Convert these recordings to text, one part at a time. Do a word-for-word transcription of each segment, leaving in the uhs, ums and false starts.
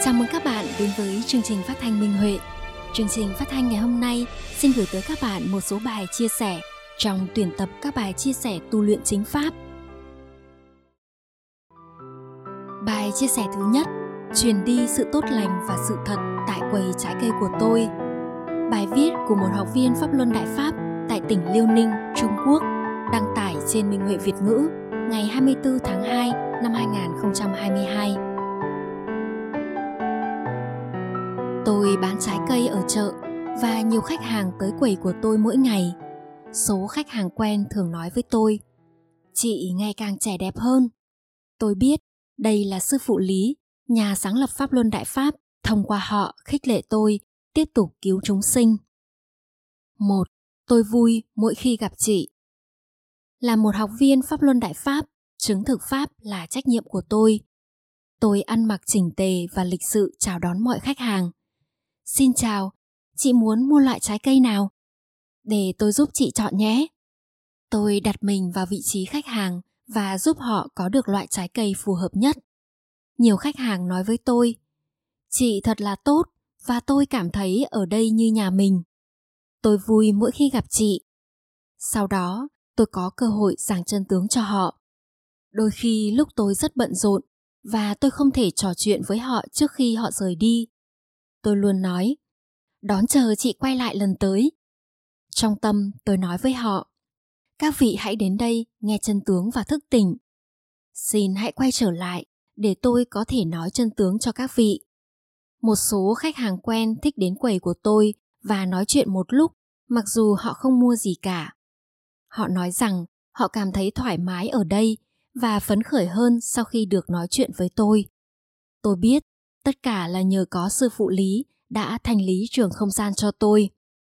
Chào mừng các bạn đến với chương trình phát thanh Minh Huệ. Chương trình phát thanh ngày hôm nay xin gửi tới các bạn một số bài chia sẻ trong tuyển tập các bài chia sẻ tu luyện chính pháp. Bài chia sẻ thứ nhất: truyền đi sự tốt lành và sự thật tại quầy trái cây của tôi. Bài viết của một học viên Pháp Luân Đại Pháp tại tỉnh Liêu Ninh, Trung Quốc, đăng tải trên Minh Huệ Việt ngữ ngày hai mươi tư tháng hai năm hai nghìn không trăm hai mươi hai. Tôi bán trái cây ở chợ và nhiều khách hàng tới quầy của tôi mỗi ngày. Số khách hàng quen thường nói với tôi: "Chị ngày càng trẻ đẹp hơn." Tôi biết đây là sư phụ Lý, nhà sáng lập Pháp Luân Đại Pháp, thông qua họ khích lệ tôi tiếp tục cứu chúng sinh. Một, tôi vui mỗi khi gặp chị. Là một học viên Pháp Luân Đại Pháp, chứng thực Pháp là trách nhiệm của tôi. Tôi ăn mặc chỉnh tề và lịch sự chào đón mọi khách hàng. "Xin chào, chị muốn mua loại trái cây nào? Để tôi giúp chị chọn nhé." Tôi đặt mình vào vị trí khách hàng và giúp họ có được loại trái cây phù hợp nhất. Nhiều khách hàng nói với tôi: "Chị thật là tốt và tôi cảm thấy ở đây như nhà mình. Tôi vui mỗi khi gặp chị." Sau đó, tôi có cơ hội giảng chân tướng cho họ. Đôi khi lúc tôi rất bận rộn và tôi không thể trò chuyện với họ trước khi họ rời đi, tôi luôn nói: "Đón chờ chị quay lại lần tới." Trong tâm tôi nói với họ: "Các vị hãy đến đây nghe chân tướng và thức tỉnh. Xin hãy quay trở lại để tôi có thể nói chân tướng cho các vị." Một số khách hàng quen thích đến quầy của tôi và nói chuyện một lúc mặc dù họ không mua gì cả. Họ nói rằng họ cảm thấy thoải mái ở đây và phấn khởi hơn sau khi được nói chuyện với tôi. Tôi biết tất cả là nhờ có sư phụ Lý đã thanh lý trường không gian cho tôi.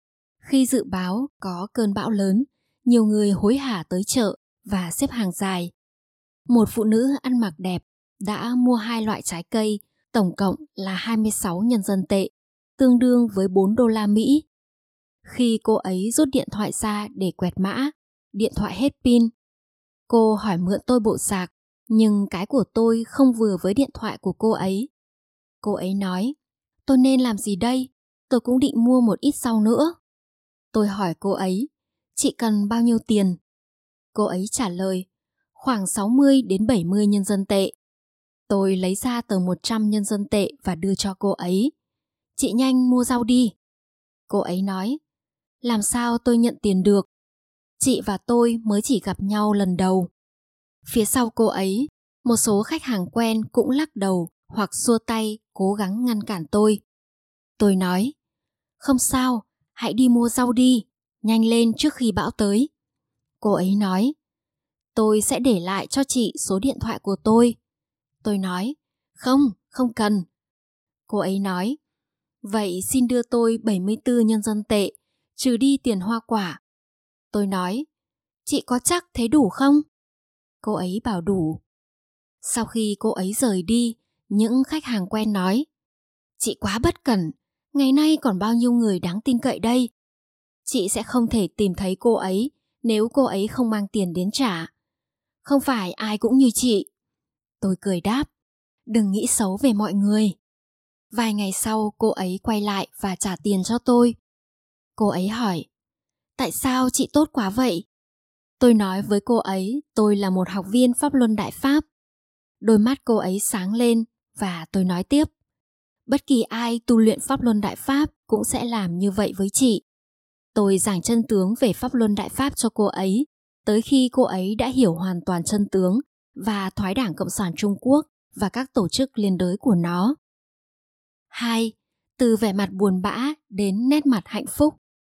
Khi dự báo có cơn bão lớn, nhiều người hối hả tới chợ và xếp hàng dài. Một phụ nữ ăn mặc đẹp đã mua hai loại trái cây, tổng cộng là hai mươi sáu nhân dân tệ, tương đương với bốn đô la Mỹ. Khi cô ấy rút điện thoại ra để quẹt mã, điện thoại hết pin. Cô hỏi mượn tôi bộ sạc, nhưng cái của tôi không vừa với điện thoại của cô ấy. Cô ấy nói: "Tôi nên làm gì đây? Tôi cũng định mua một ít sau nữa." Tôi hỏi cô ấy: "Chị cần bao nhiêu tiền?" Cô ấy trả lời: "Khoảng sáu mươi đến bảy mươi nhân dân tệ." Tôi lấy ra tờ một trăm nhân dân tệ và đưa cho cô ấy. "Chị nhanh mua rau đi." Cô ấy nói: "Làm sao tôi nhận tiền được? Chị và tôi mới chỉ gặp nhau lần đầu." Phía sau cô ấy, một số khách hàng quen cũng lắc đầu hoặc xua tay cố gắng ngăn cản tôi. Tôi nói: "Không sao, hãy đi mua rau đi, nhanh lên trước khi bão tới." Cô ấy nói: "Tôi sẽ để lại cho chị số điện thoại của tôi." Tôi nói: "Không, không cần." Cô ấy nói: "Vậy xin đưa tôi bảy mươi tư nhân dân tệ, trừ đi tiền hoa quả." Tôi nói: "Chị có chắc thế đủ không?" Cô ấy bảo đủ. Sau khi cô ấy rời đi, những khách hàng quen nói: "Chị quá bất cẩn, ngày nay còn bao nhiêu người đáng tin cậy đây. Chị sẽ không thể tìm thấy cô ấy nếu cô ấy không mang tiền đến trả. Không phải ai cũng như chị." Tôi cười đáp: "Đừng nghĩ xấu về mọi người." Vài ngày sau cô ấy quay lại và trả tiền cho tôi. Cô ấy hỏi: "Tại sao chị tốt quá vậy?" Tôi nói với cô ấy tôi là một học viên Pháp Luân Đại Pháp. Đôi mắt cô ấy sáng lên và tôi nói tiếp: "Bất kỳ ai tu luyện Pháp Luân Đại Pháp cũng sẽ làm như vậy với chị." Tôi giảng chân tướng về Pháp Luân Đại Pháp cho cô ấy, tới khi cô ấy đã hiểu hoàn toàn chân tướng và thoái đảng Cộng sản Trung Quốc và các tổ chức liên đới của nó. Hai, từ vẻ mặt buồn bã đến nét mặt hạnh phúc.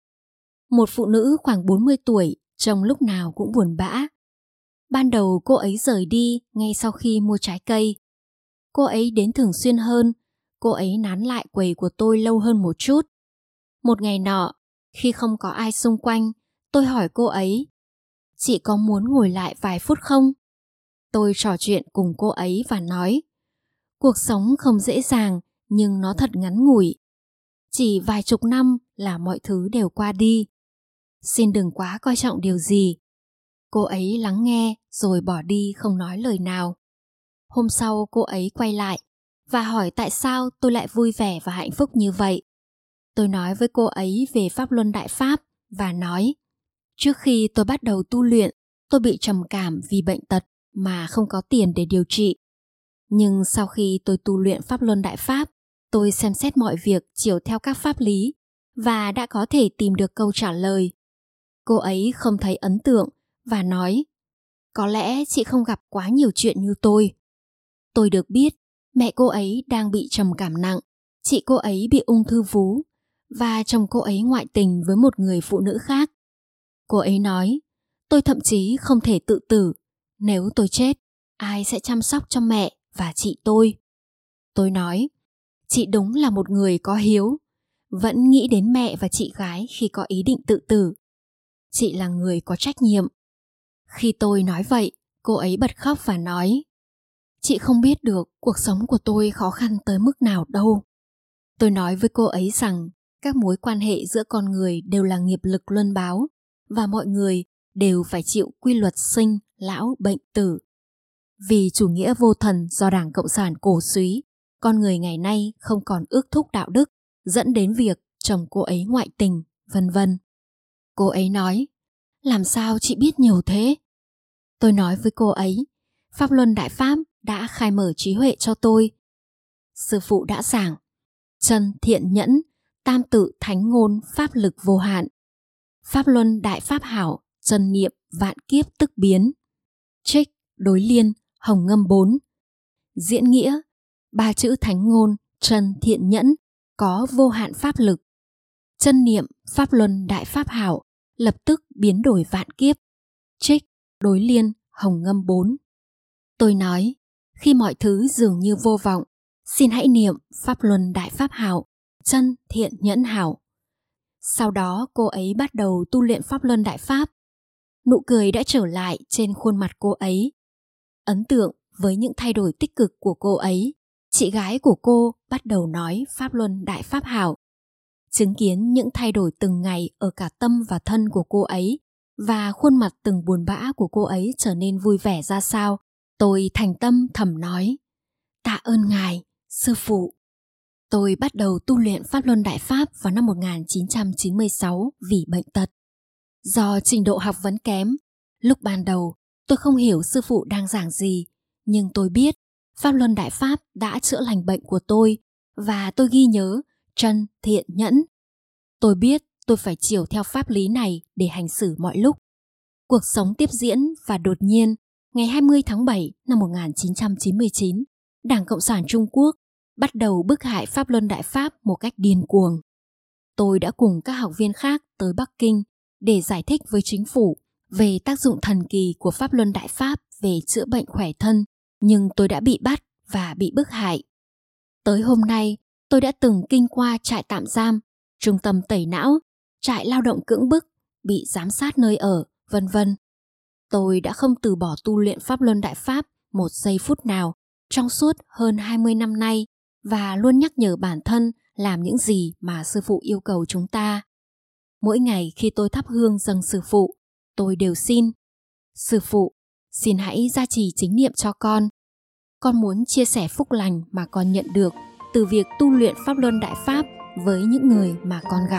Một phụ nữ khoảng bốn mươi tuổi, trông lúc nào cũng buồn bã. Ban đầu cô ấy rời đi ngay sau khi mua trái cây. Cô ấy đến thường xuyên hơn, cô ấy nán lại quầy của tôi lâu hơn một chút. Một ngày nọ, khi không có ai xung quanh, tôi hỏi cô ấy: "Chị có muốn ngồi lại vài phút không?" Tôi trò chuyện cùng cô ấy và nói: "Cuộc sống không dễ dàng nhưng nó thật ngắn ngủi. Chỉ vài chục năm là mọi thứ đều qua đi. Xin đừng quá coi trọng điều gì." Cô ấy lắng nghe rồi bỏ đi không nói lời nào. Hôm sau cô ấy quay lại và hỏi tại sao tôi lại vui vẻ và hạnh phúc như vậy. Tôi nói với cô ấy về Pháp Luân Đại Pháp và nói, trước khi tôi bắt đầu tu luyện, tôi bị trầm cảm vì bệnh tật mà không có tiền để điều trị. Nhưng sau khi tôi tu luyện Pháp Luân Đại Pháp, tôi xem xét mọi việc chiều theo các pháp lý và đã có thể tìm được câu trả lời. Cô ấy không thấy ấn tượng và nói, có lẽ chị không gặp quá nhiều chuyện như tôi. Tôi được biết mẹ cô ấy đang bị trầm cảm nặng, chị cô ấy bị ung thư vú và chồng cô ấy ngoại tình với một người phụ nữ khác. Cô ấy nói, tôi thậm chí không thể tự tử. Nếu tôi chết, ai sẽ chăm sóc cho mẹ và chị tôi? Tôi nói, chị đúng là một người có hiếu, vẫn nghĩ đến mẹ và chị gái khi có ý định tự tử. Chị là người có trách nhiệm. Khi tôi nói vậy, cô ấy bật khóc và nói, chị không biết được cuộc sống của tôi khó khăn tới mức nào đâu. Tôi nói với cô ấy rằng các mối quan hệ giữa con người đều là nghiệp lực luân báo và mọi người đều phải chịu quy luật sinh, lão, bệnh, tử. Vì chủ nghĩa vô thần do Đảng Cộng sản cổ súy, con người ngày nay không còn ước thúc đạo đức, dẫn đến việc chồng cô ấy ngoại tình, vân vân. Cô ấy nói, làm sao chị biết nhiều thế? Tôi nói với cô ấy, Pháp Luân Đại Pháp đã khai mở trí huệ cho tôi. Sư phụ đã giảng, chân thiện nhẫn, tam tự thánh ngôn pháp lực vô hạn. Pháp Luân Đại Pháp hảo, chân niệm vạn kiếp tức biến. Trích, đối liên, hồng ngâm bốn. Diễn nghĩa, ba chữ thánh ngôn, chân thiện nhẫn, có vô hạn pháp lực. Chân niệm Pháp Luân Đại Pháp hảo, lập tức biến đổi vạn kiếp. Trích, đối liên, hồng ngâm bốn. Tôi nói, khi mọi thứ dường như vô vọng, xin hãy niệm Pháp Luân Đại Pháp hảo, chân thiện nhẫn hảo. Sau đó cô ấy bắt đầu tu luyện Pháp Luân Đại Pháp. Nụ cười đã trở lại trên khuôn mặt cô ấy. Ấn tượng với những thay đổi tích cực của cô ấy, chị gái của cô bắt đầu nói Pháp Luân Đại Pháp hảo. Chứng kiến những thay đổi từng ngày ở cả tâm và thân của cô ấy và khuôn mặt từng buồn bã của cô ấy trở nên vui vẻ ra sao, tôi thành tâm thầm nói, tạ ơn Ngài, Sư Phụ. Tôi bắt đầu tu luyện Pháp Luân Đại Pháp vào năm một nghìn chín trăm chín mươi sáu vì bệnh tật. Do trình độ học vấn kém, lúc ban đầu tôi không hiểu sư phụ đang giảng gì, nhưng tôi biết Pháp Luân Đại Pháp đã chữa lành bệnh của tôi và tôi ghi nhớ chân thiện nhẫn. Tôi biết tôi phải chiều theo pháp lý này để hành xử mọi lúc. Cuộc sống tiếp diễn và đột nhiên, ngày hai mươi tháng bảy năm một nghìn chín trăm chín mươi chín, Đảng Cộng sản Trung Quốc bắt đầu bức hại Pháp Luân Đại Pháp một cách điên cuồng. Tôi đã cùng các học viên khác tới Bắc Kinh để giải thích với chính phủ về tác dụng thần kỳ của Pháp Luân Đại Pháp về chữa bệnh khỏe thân, nhưng tôi đã bị bắt và bị bức hại. Tới hôm nay, tôi đã từng kinh qua trại tạm giam, trung tâm tẩy não, trại lao động cưỡng bức, bị giám sát nơi ở, vân vân. Tôi đã không từ bỏ tu luyện Pháp Luân Đại Pháp một giây phút nào trong suốt hơn hai mươi năm nay và luôn nhắc nhở bản thân làm những gì mà sư phụ yêu cầu chúng ta. Mỗi ngày khi tôi thắp hương dâng sư phụ, tôi đều xin, sư phụ, xin hãy gia trì chính niệm cho con. Con muốn chia sẻ phúc lành mà con nhận được từ việc tu luyện Pháp Luân Đại Pháp với những người mà con gặp.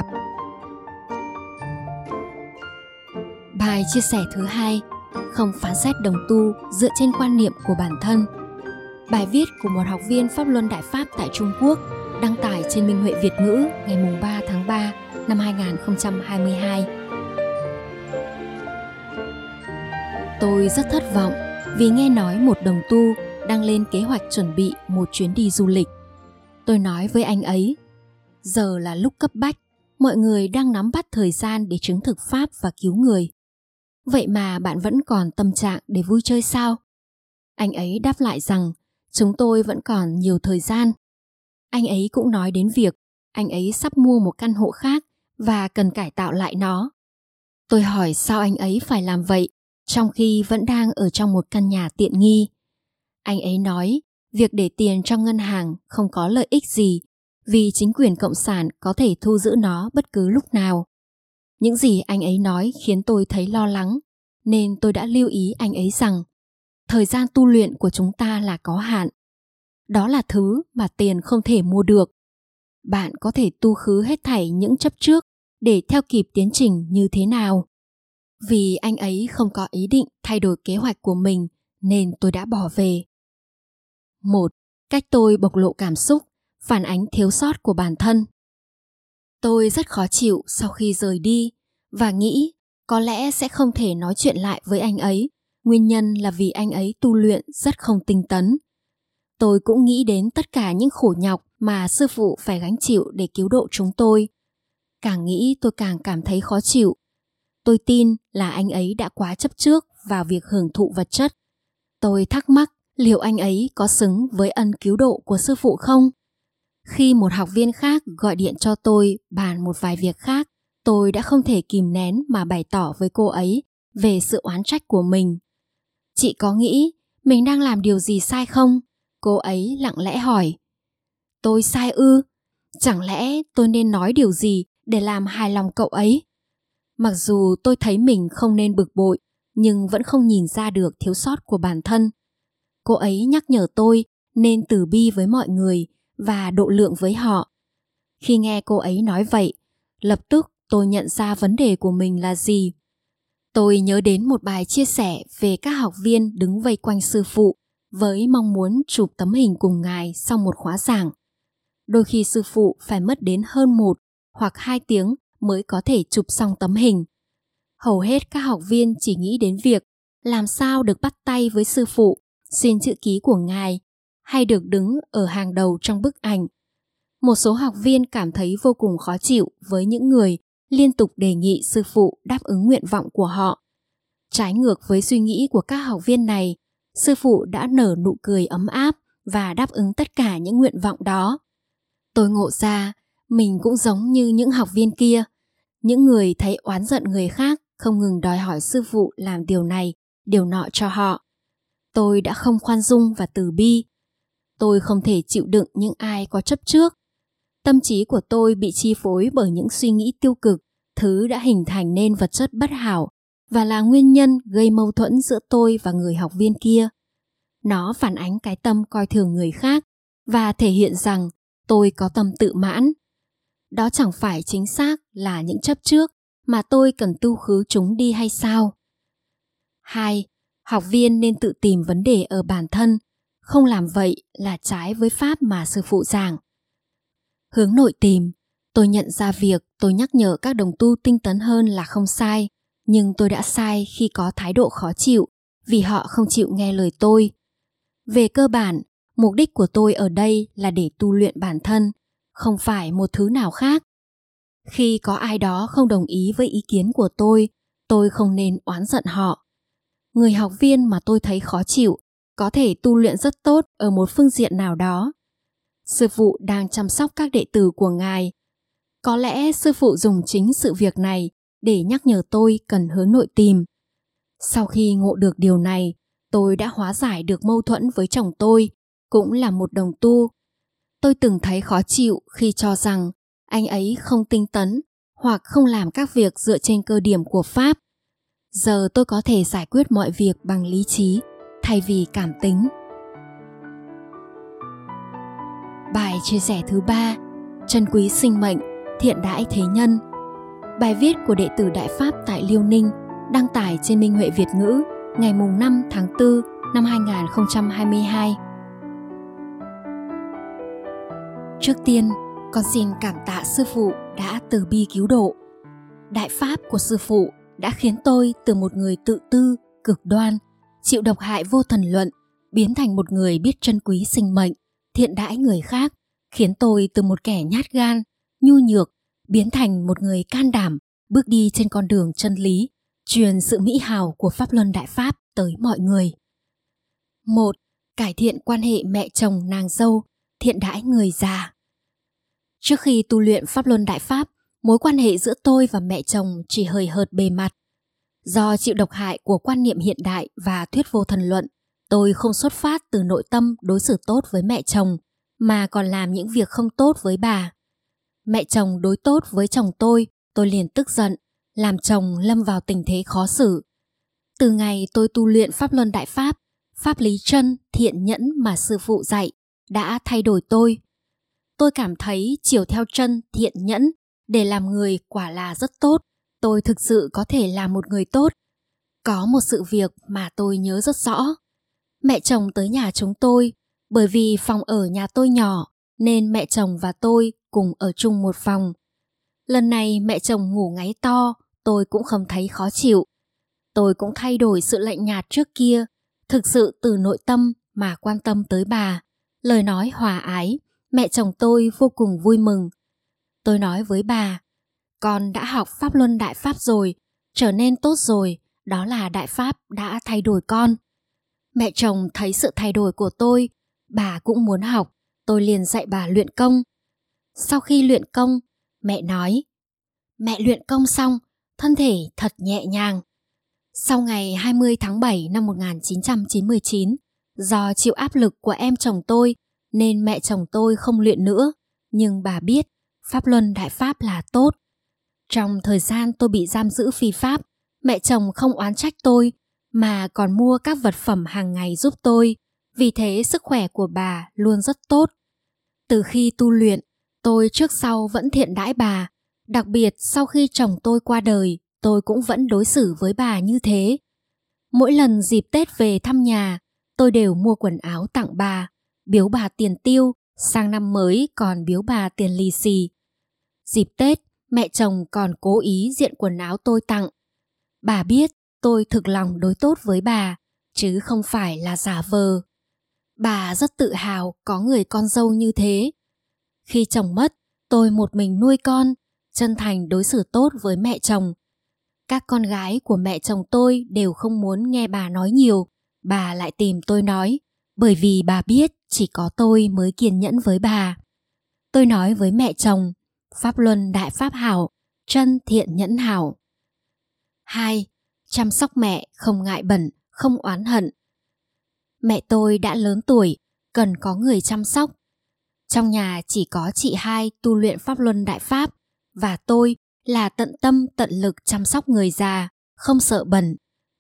Bài chia sẻ thứ hai, không phán xét đồng tu dựa trên quan niệm của bản thân. Bài viết của một học viên Pháp Luân Đại Pháp tại Trung Quốc đăng tải trên Minh Huệ Việt ngữ ngày ba tháng ba năm hai nghìn không trăm hai mươi hai. Tôi rất thất vọng vì nghe nói một đồng tu đang lên kế hoạch chuẩn bị một chuyến đi du lịch. Tôi nói với anh ấy, giờ là lúc cấp bách, mọi người đang nắm bắt thời gian để chứng thực Pháp và cứu người. Vậy mà bạn vẫn còn tâm trạng để vui chơi sao? Anh ấy đáp lại rằng chúng tôi vẫn còn nhiều thời gian. Anh ấy cũng nói đến việc anh ấy sắp mua một căn hộ khác và cần cải tạo lại nó. Tôi hỏi sao anh ấy phải làm vậy trong khi vẫn đang ở trong một căn nhà tiện nghi. Anh ấy nói việc để tiền trong ngân hàng không có lợi ích gì vì chính quyền cộng sản có thể thu giữ nó bất cứ lúc nào. Những gì anh ấy nói khiến tôi thấy lo lắng, nên tôi đã lưu ý anh ấy rằng thời gian tu luyện của chúng ta là có hạn. Đó là thứ mà tiền không thể mua được. Bạn có thể tu khứ hết thảy những chấp trước để theo kịp tiến trình như thế nào. Vì anh ấy không có ý định thay đổi kế hoạch của mình nên tôi đã bỏ về. Một, cách tôi bộc lộ cảm xúc, phản ánh thiếu sót của bản thân. Tôi rất khó chịu sau khi rời đi và nghĩ có lẽ sẽ không thể nói chuyện lại với anh ấy. Nguyên nhân là vì anh ấy tu luyện rất không tinh tấn. Tôi cũng nghĩ đến tất cả những khổ nhọc mà sư phụ phải gánh chịu để cứu độ chúng tôi. Càng nghĩ tôi càng cảm thấy khó chịu. Tôi tin là anh ấy đã quá chấp trước vào việc hưởng thụ vật chất. Tôi thắc mắc liệu anh ấy có xứng với ân cứu độ của sư phụ không? Khi một học viên khác gọi điện cho tôi bàn một vài việc khác, tôi đã không thể kìm nén mà bày tỏ với cô ấy về sự oán trách của mình. Chị có nghĩ mình đang làm điều gì sai không? Cô ấy lặng lẽ hỏi. Tôi sai ư? Chẳng lẽ tôi nên nói điều gì để làm hài lòng cậu ấy? Mặc dù tôi thấy mình không nên bực bội, nhưng vẫn không nhìn ra được thiếu sót của bản thân. Cô ấy nhắc nhở tôi nên từ bi với mọi người và độ lượng với họ. Khi nghe cô ấy nói vậy, lập tức tôi nhận ra vấn đề của mình là gì. Tôi nhớ đến một bài chia sẻ về các học viên đứng vây quanh sư phụ với mong muốn chụp tấm hình cùng ngài sau một khóa giảng. Đôi khi sư phụ phải mất đến hơn một hoặc hai tiếng mới có thể chụp xong tấm hình. Hầu hết các học viên chỉ nghĩ đến việc làm sao được bắt tay với sư phụ, xin chữ ký của ngài, hay được đứng ở hàng đầu trong bức ảnh. Một số học viên cảm thấy vô cùng khó chịu với những người liên tục đề nghị sư phụ đáp ứng nguyện vọng của họ. Trái ngược với suy nghĩ của các học viên này, sư phụ đã nở nụ cười ấm áp và đáp ứng tất cả những nguyện vọng đó. Tôi ngộ ra, mình cũng giống như những học viên kia, những người thấy oán giận người khác không ngừng đòi hỏi sư phụ làm điều này, điều nọ cho họ. Tôi đã không khoan dung và từ bi. Tôi không thể chịu đựng những ai có chấp trước. Tâm trí của tôi bị chi phối bởi những suy nghĩ tiêu cực, thứ đã hình thành nên vật chất bất hảo và là nguyên nhân gây mâu thuẫn giữa tôi và người học viên kia. Nó phản ánh cái tâm coi thường người khác và thể hiện rằng tôi có tâm tự mãn. Đó chẳng phải chính xác là những chấp trước mà tôi cần tu khứ chúng đi hay sao? Hai, học viên nên tự tìm vấn đề ở bản thân, không làm vậy là trái với pháp mà sư phụ giảng. Hướng nội tìm, tôi nhận ra việc tôi nhắc nhở các đồng tu tinh tấn hơn là không sai, nhưng tôi đã sai khi có thái độ khó chịu vì họ không chịu nghe lời tôi. Về cơ bản, mục đích của tôi ở đây là để tu luyện bản thân, không phải một thứ nào khác. Khi có ai đó không đồng ý với ý kiến của tôi, tôi không nên oán giận họ. Người học viên mà tôi thấy khó chịu có thể tu luyện rất tốt ở một phương diện nào đó. Sư phụ đang chăm sóc các đệ tử của ngài. Có lẽ sư phụ dùng chính sự việc này để nhắc nhở tôi cần hướng nội tìm. Sau khi ngộ được điều này, tôi đã hóa giải được mâu thuẫn với chồng tôi, cũng là một đồng tu. Tôi từng thấy khó chịu khi cho rằng anh ấy không tinh tấn hoặc không làm các việc dựa trên cơ điểm của Pháp. Giờ tôi có thể giải quyết mọi việc bằng lý trí thay vì cảm tính. Bài chia sẻ thứ ba, trân quý sinh mệnh, thiện đãi thế nhân. Bài viết của đệ tử Đại Pháp tại Liêu Ninh đăng tải trên Minh Huệ Việt ngữ ngày năm tháng tư năm hai nghìn không trăm hai mươi hai. Trước tiên, con xin cảm tạ sư phụ đã từ bi cứu độ. Đại pháp của sư phụ đã khiến tôi từ một người tự tư, cực đoan, chịu độc hại vô thần luận, biến thành một người biết trân quý sinh mệnh, thiện đãi người khác, khiến tôi từ một kẻ nhát gan, nhu nhược, biến thành một người can đảm, bước đi trên con đường chân lý, truyền sự mỹ hào của Pháp Luân Đại Pháp tới mọi người. Một. Cải thiện quan hệ mẹ chồng nàng dâu, thiện đãi người già. Trước khi tu luyện Pháp Luân Đại Pháp, mối quan hệ giữa tôi và mẹ chồng chỉ hời hợt bề mặt. Do chịu độc hại của quan niệm hiện đại và thuyết vô thần luận, tôi không xuất phát từ nội tâm đối xử tốt với mẹ chồng, mà còn làm những việc không tốt với bà. Mẹ chồng đối tốt với chồng tôi, tôi liền tức giận, làm chồng lâm vào tình thế khó xử. Từ ngày tôi tu luyện Pháp Luân Đại Pháp, pháp lý chân, thiện nhẫn mà sư phụ dạy, đã thay đổi tôi. Tôi cảm thấy chiều theo chân thiện nhẫn để làm người quả là rất tốt. Tôi thực sự có thể là một người tốt. Có một sự việc mà tôi nhớ rất rõ. Mẹ chồng tới nhà chúng tôi, bởi vì phòng ở nhà tôi nhỏ nên mẹ chồng và tôi cùng ở chung một phòng. Lần này mẹ chồng ngủ ngáy to, tôi cũng không thấy khó chịu. Tôi cũng thay đổi sự lạnh nhạt trước kia, thực sự từ nội tâm mà quan tâm tới bà. Lời nói hòa ái, mẹ chồng tôi vô cùng vui mừng. Tôi nói với bà, con đã học Pháp Luân Đại Pháp rồi, trở nên tốt rồi, đó là Đại Pháp đã thay đổi con. Mẹ chồng thấy sự thay đổi của tôi, bà cũng muốn học, tôi liền dạy bà luyện công. Sau khi luyện công, mẹ nói, mẹ luyện công xong, thân thể thật nhẹ nhàng. Sau ngày hai mươi tháng bảy năm một nghìn chín trăm chín mươi chín, do chịu áp lực của em chồng tôi nên mẹ chồng tôi không luyện nữa, nhưng bà biết Pháp Luân Đại Pháp là tốt. Trong thời gian tôi bị giam giữ phi pháp, mẹ chồng không oán trách tôi mà còn mua các vật phẩm hàng ngày giúp tôi, vì thế sức khỏe của bà luôn rất tốt. Từ khi tu luyện, tôi trước sau vẫn thiện đãi bà, đặc biệt sau khi chồng tôi qua đời, tôi cũng vẫn đối xử với bà như thế. Mỗi lần dịp Tết về thăm nhà, tôi đều mua quần áo tặng bà, biếu bà tiền tiêu, sang năm mới còn biếu bà tiền lì xì. Dịp Tết, mẹ chồng còn cố ý diện quần áo tôi tặng. Bà biết tôi thực lòng đối tốt với bà, chứ không phải là giả vờ. Bà rất tự hào có người con dâu như thế. Khi chồng mất, tôi một mình nuôi con, chân thành đối xử tốt với mẹ chồng. Các con gái của mẹ chồng tôi đều không muốn nghe bà nói nhiều, bà lại tìm tôi nói, bởi vì bà biết chỉ có tôi mới kiên nhẫn với bà. Tôi nói với mẹ chồng, Pháp Luân Đại Pháp hảo, chân thiện nhẫn hảo. Hai. Chăm sóc mẹ không ngại bẩn, không oán hận. Mẹ tôi đã lớn tuổi, cần có người chăm sóc. Trong nhà chỉ có chị hai tu luyện Pháp Luân Đại Pháp, và tôi là tận tâm tận lực chăm sóc người già, không sợ bẩn.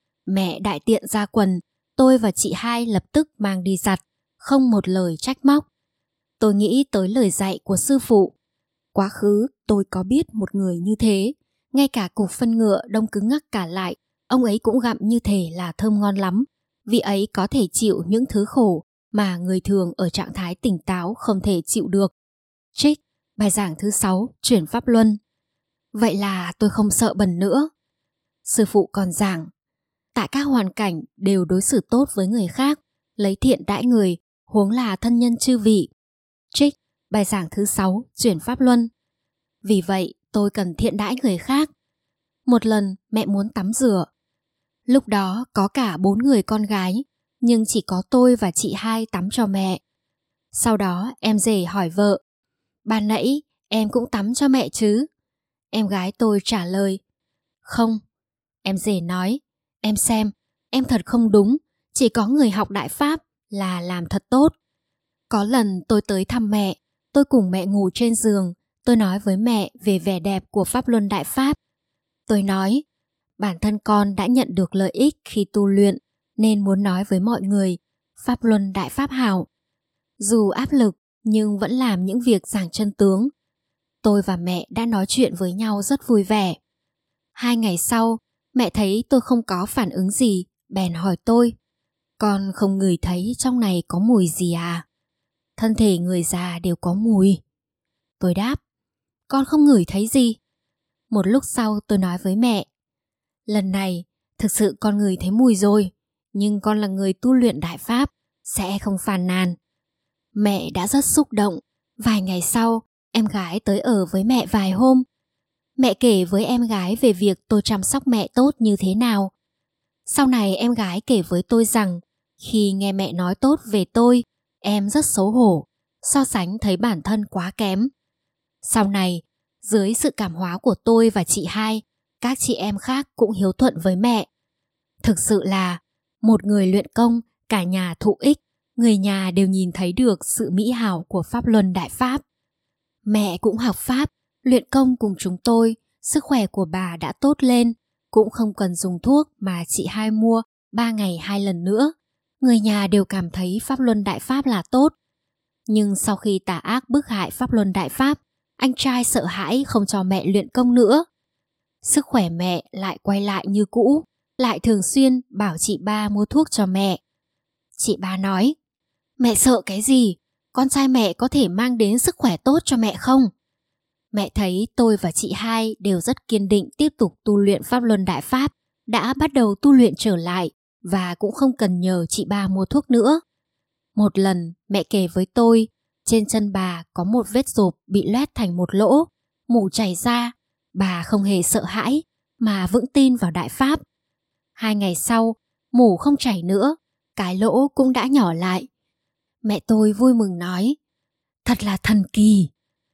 Mẹ đại tiện ra quần, tôi và chị hai lập tức mang đi giặt, không một lời trách móc. Tôi nghĩ tới lời dạy của sư phụ. Quá khứ tôi có biết một người như thế, ngay cả cục phân ngựa đông cứng ngắc cả lại, ông ấy cũng gặm như thể là thơm ngon lắm, vì ấy có thể chịu những thứ khổ mà người thường ở trạng thái tỉnh táo không thể chịu được. Trích, bài giảng thứ sáu, chuyển Pháp Luân. Vậy là tôi không sợ bẩn nữa. Sư phụ còn giảng, tại các hoàn cảnh đều đối xử tốt với người khác, lấy thiện đãi người, huống là thân nhân chư vị. Trích, bài giảng thứ sáu, chuyển Pháp Luân. Vì vậy tôi cần thiện đãi người khác. Một lần mẹ muốn tắm rửa. Lúc đó có cả bốn người con gái, nhưng chỉ có tôi và chị hai tắm cho mẹ. Sau đó em rể hỏi vợ, ban nãy em cũng tắm cho mẹ chứ? Em gái tôi trả lời, không. Em rể nói, em xem, em thật không đúng, chỉ có người học Đại Pháp là làm thật tốt. Có lần tôi tới thăm mẹ, tôi cùng mẹ ngủ trên giường, tôi nói với mẹ về vẻ đẹp của Pháp Luân Đại Pháp. Tôi nói, bản thân con đã nhận được lợi ích khi tu luyện, nên muốn nói với mọi người, Pháp Luân Đại Pháp hảo. Dù áp lực, nhưng vẫn làm những việc giảng chân tướng. Tôi và mẹ đã nói chuyện với nhau rất vui vẻ. Hai ngày sau, mẹ thấy tôi không có phản ứng gì, bèn hỏi tôi, con không ngửi thấy trong này có mùi gì à? Thân thể người già đều có mùi. Tôi đáp, con không ngửi thấy gì. Một lúc sau tôi nói với mẹ, lần này thực sự con ngửi thấy mùi rồi, nhưng con là người tu luyện Đại Pháp, sẽ không phàn nàn. Mẹ đã rất xúc động. Vài ngày sau, em gái tới ở với mẹ vài hôm. Mẹ kể với em gái về việc tôi chăm sóc mẹ tốt như thế nào. Sau này em gái kể với tôi rằng, khi nghe mẹ nói tốt về tôi, em rất xấu hổ, so sánh thấy bản thân quá kém. Sau này, dưới sự cảm hóa của tôi và chị hai, các chị em khác cũng hiếu thuận với mẹ. Thực sự là, một người luyện công, cả nhà thụ ích, người nhà đều nhìn thấy được sự mỹ hảo của Pháp Luân Đại Pháp. Mẹ cũng học Pháp, luyện công cùng chúng tôi, sức khỏe của bà đã tốt lên, cũng không cần dùng thuốc mà chị hai mua ba ngày hai lần nữa. Người nhà đều cảm thấy Pháp Luân Đại Pháp là tốt. Nhưng sau khi tà ác bức hại Pháp Luân Đại Pháp, anh trai sợ hãi không cho mẹ luyện công nữa. Sức khỏe mẹ lại quay lại như cũ, lại thường xuyên bảo chị ba mua thuốc cho mẹ. Chị ba nói, mẹ sợ cái gì? Con trai mẹ có thể mang đến sức khỏe tốt cho mẹ không? Mẹ thấy tôi và chị hai đều rất kiên định tiếp tục tu luyện Pháp Luân Đại Pháp, đã bắt đầu tu luyện trở lại và cũng không cần nhờ chị ba mua thuốc nữa. Một lần mẹ kể với tôi, trên chân bà có một vết rộp bị loét thành một lỗ, mủ chảy ra. Bà không hề sợ hãi mà vững tin vào Đại Pháp. Hai ngày sau, mủ không chảy nữa, cái lỗ cũng đã nhỏ lại. Mẹ tôi vui mừng nói, thật là thần kỳ.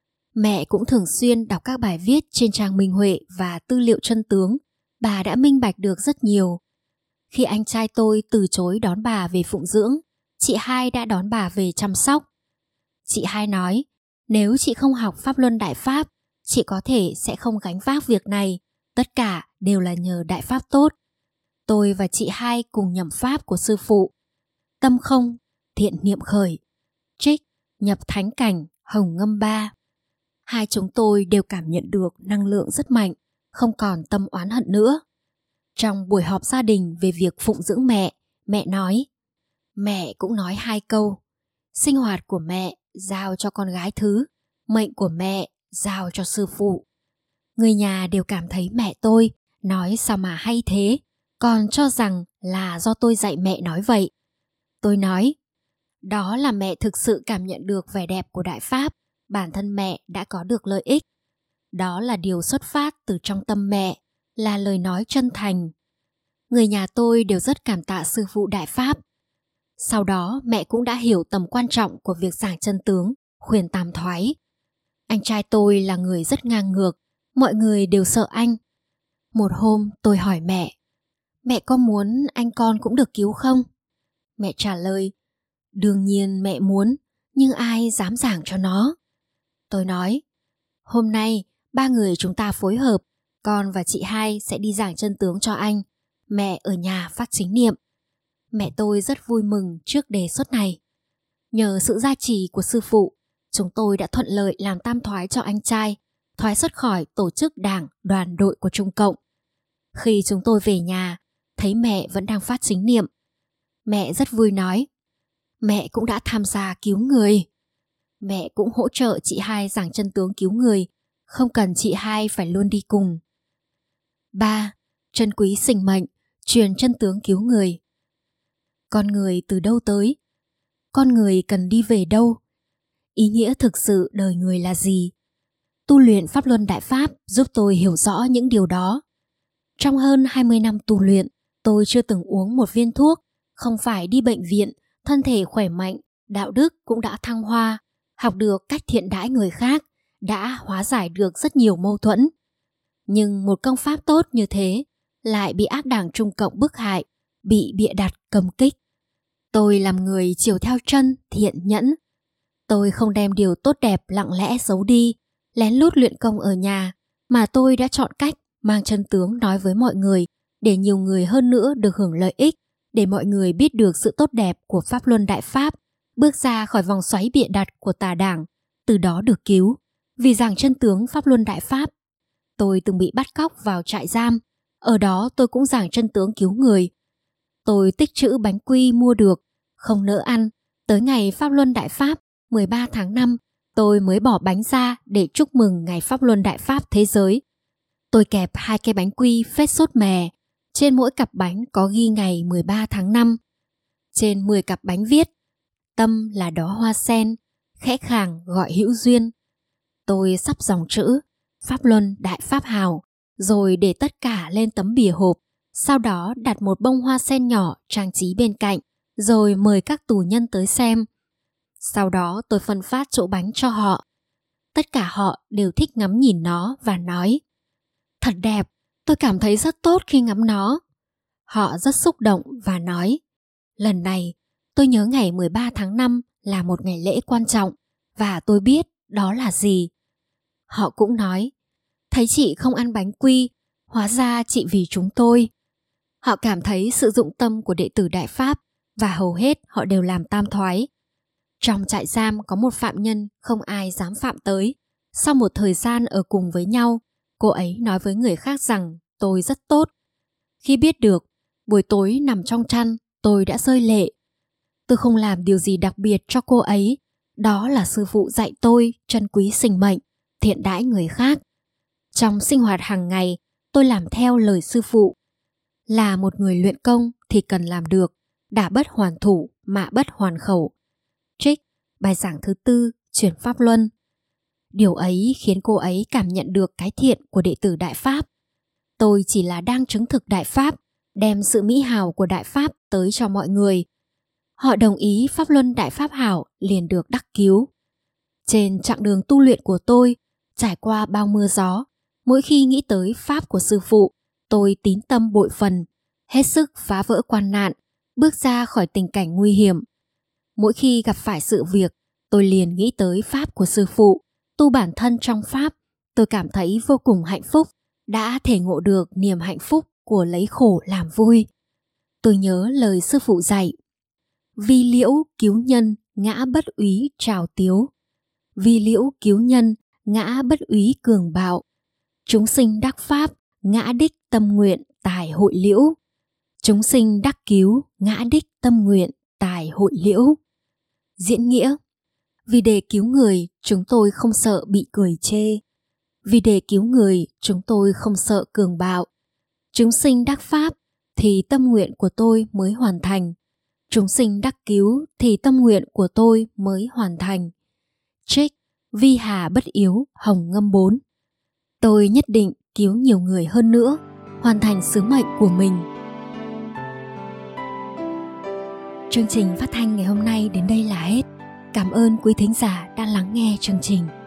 Mẹ cũng thường xuyên đọc các bài viết trên trang Minh Huệ và tư liệu chân tướng. Bà đã minh bạch được rất nhiều. Khi anh trai tôi từ chối đón bà về phụng dưỡng, chị hai đã đón bà về chăm sóc. Chị hai nói, nếu chị không học Pháp Luân Đại Pháp, chị có thể sẽ không gánh vác việc này. Tất cả đều là nhờ Đại Pháp tốt. Tôi và chị hai cùng nhẩm Pháp của sư phụ. Tâm không, thiện niệm khởi. Trích, nhập thánh cảnh, hồng ngâm ba. Hai chúng tôi đều cảm nhận được năng lượng rất mạnh, không còn tâm oán hận nữa. Trong buổi họp gia đình về việc phụng dưỡng mẹ, mẹ nói, mẹ cũng nói hai câu. Sinh hoạt của mẹ giao cho con gái thứ, mệnh của mẹ giao cho sư phụ. Người nhà đều cảm thấy mẹ tôi nói sao mà hay thế, còn cho rằng là do tôi dạy mẹ nói vậy. Tôi nói, đó là mẹ thực sự cảm nhận được vẻ đẹp của Đại Pháp, bản thân mẹ đã có được lợi ích. Đó là điều xuất phát từ trong tâm mẹ, là lời nói chân thành. Người nhà tôi đều rất cảm tạ sư phụ Đại Pháp. Sau đó mẹ cũng đã hiểu tầm quan trọng của việc giảng chân tướng, khuyên tam thoái. Anh trai tôi là người rất ngang ngược, mọi người đều sợ anh. Một hôm tôi hỏi mẹ, mẹ có muốn anh con cũng được cứu không? Mẹ trả lời, đương nhiên mẹ muốn, nhưng ai dám giảng cho nó? Tôi nói, hôm nay ba người chúng ta phối hợp, con và chị hai sẽ đi giảng chân tướng cho anh, mẹ ở nhà phát chính niệm. Mẹ tôi rất vui mừng trước đề xuất này. Nhờ sự gia trì của sư phụ, chúng tôi đã thuận lợi làm tam thoái cho anh trai, thoái xuất khỏi tổ chức đảng, đoàn đội của Trung Cộng. Khi chúng tôi về nhà, thấy mẹ vẫn đang phát chính niệm. Mẹ rất vui nói, mẹ cũng đã tham gia cứu người. Mẹ cũng hỗ trợ chị hai giảng chân tướng cứu người, không cần chị hai phải luôn đi cùng. ba. Trân quý sinh mệnh, truyền chân tướng cứu người. Con người từ đâu tới? Con người cần đi về đâu? Ý nghĩa thực sự đời người là gì? Tu luyện Pháp Luân Đại Pháp giúp tôi hiểu rõ những điều đó. Trong hơn hai mươi năm tu luyện, tôi chưa từng uống một viên thuốc, không phải đi bệnh viện, thân thể khỏe mạnh, đạo đức cũng đã thăng hoa, học được cách thiện đãi người khác, đã hóa giải được rất nhiều mâu thuẫn. Nhưng một công pháp tốt như thế lại bị ác đảng Trung Cộng bức hại, bị bịa đặt cầm kích. Tôi làm người chiều theo chân, thiện nhẫn. Tôi không đem điều tốt đẹp lặng lẽ giấu đi, lén lút luyện công ở nhà, mà tôi đã chọn cách mang chân tướng nói với mọi người để nhiều người hơn nữa được hưởng lợi ích, để mọi người biết được sự tốt đẹp của Pháp Luân Đại Pháp, bước ra khỏi vòng xoáy bịa đặt của tà đảng, từ đó được cứu. Vì giảng chân tướng Pháp Luân Đại Pháp, tôi từng bị bắt cóc vào trại giam, ở đó tôi cũng giảng chân tướng cứu người. Tôi tích trữ bánh quy mua được, không nỡ ăn, tới ngày Pháp Luân Đại Pháp mười ba tháng năm, tôi mới bỏ bánh ra để chúc mừng ngày Pháp Luân Đại Pháp thế giới. Tôi kẹp hai cái bánh quy phết sốt mè, trên mỗi cặp bánh có ghi ngày mười ba tháng năm. Trên mười cặp bánh viết, tâm là đóa hoa sen, khẽ khàng gọi hữu duyên. Tôi sắp dòng chữ Pháp Luân Đại Pháp Hào, rồi để tất cả lên tấm bìa hộp, sau đó đặt một bông hoa sen nhỏ trang trí bên cạnh, rồi mời các tù nhân tới xem. Sau đó tôi phân phát chỗ bánh cho họ. Tất cả họ đều thích ngắm nhìn nó và nói, thật đẹp, tôi cảm thấy rất tốt khi ngắm nó. Họ rất xúc động và nói, lần này tôi nhớ ngày mười ba tháng năm là một ngày lễ quan trọng và tôi biết đó là gì. Họ cũng nói, thấy chị không ăn bánh quy, hóa ra chị vì chúng tôi. Họ cảm thấy sự dụng tâm của đệ tử Đại Pháp và hầu hết họ đều làm tam thoái. Trong trại giam có một phạm nhân không ai dám phạm tới. Sau một thời gian ở cùng với nhau, cô ấy nói với người khác rằng tôi rất tốt. Khi biết được, buổi tối nằm trong chăn, tôi đã rơi lệ. Tôi không làm điều gì đặc biệt cho cô ấy, đó là sư phụ dạy tôi trân quý sinh mệnh, thiện đãi người khác. Trong sinh hoạt hàng ngày, tôi làm theo lời sư phụ. Là một người luyện công thì cần làm được, đả bất hoàn thủ mà bất hoàn khẩu. Trích bài giảng thứ tư, Chuyển Pháp Luân. Điều ấy khiến cô ấy cảm nhận được cái thiện của đệ tử Đại Pháp. Tôi chỉ là đang chứng thực Đại Pháp, đem sự mỹ hào của Đại Pháp tới cho mọi người. Họ đồng ý Pháp Luân Đại Pháp hảo liền được đắc cứu. Trên chặng đường tu luyện của tôi, trải qua bao mưa gió, mỗi khi nghĩ tới Pháp của sư phụ, tôi tín tâm bội phần, hết sức phá vỡ quan nạn, bước ra khỏi tình cảnh nguy hiểm. Mỗi khi gặp phải sự việc, tôi liền nghĩ tới Pháp của sư phụ, tu bản thân trong Pháp. Tôi cảm thấy vô cùng hạnh phúc, đã thể ngộ được niềm hạnh phúc của lấy khổ làm vui. Tôi nhớ lời sư phụ dạy: vi liễu cứu nhân, ngã bất úy trào tiếu. Vi liễu cứu nhân, ngã bất úy cường bạo. Chúng sinh đắc pháp, ngã đích tâm nguyện tài hội liễu. Chúng sinh đắc cứu, ngã đích tâm nguyện tài hội liễu. Diễn nghĩa: vì để cứu người, chúng tôi không sợ bị cười chê. Vì để cứu người, chúng tôi không sợ cường bạo. Chúng sinh đắc pháp thì tâm nguyện của tôi mới hoàn thành. Chúng sinh đắc cứu thì tâm nguyện của tôi mới hoàn thành. Trích Vi Hà Bất Yếu, Hồng Ngâm bốn. Tôi nhất định cứu nhiều người hơn nữa, hoàn thành sứ mệnh của mình. Chương trình phát thanh ngày hôm nay đến đây là hết. Cảm ơn quý thính giả đã lắng nghe chương trình.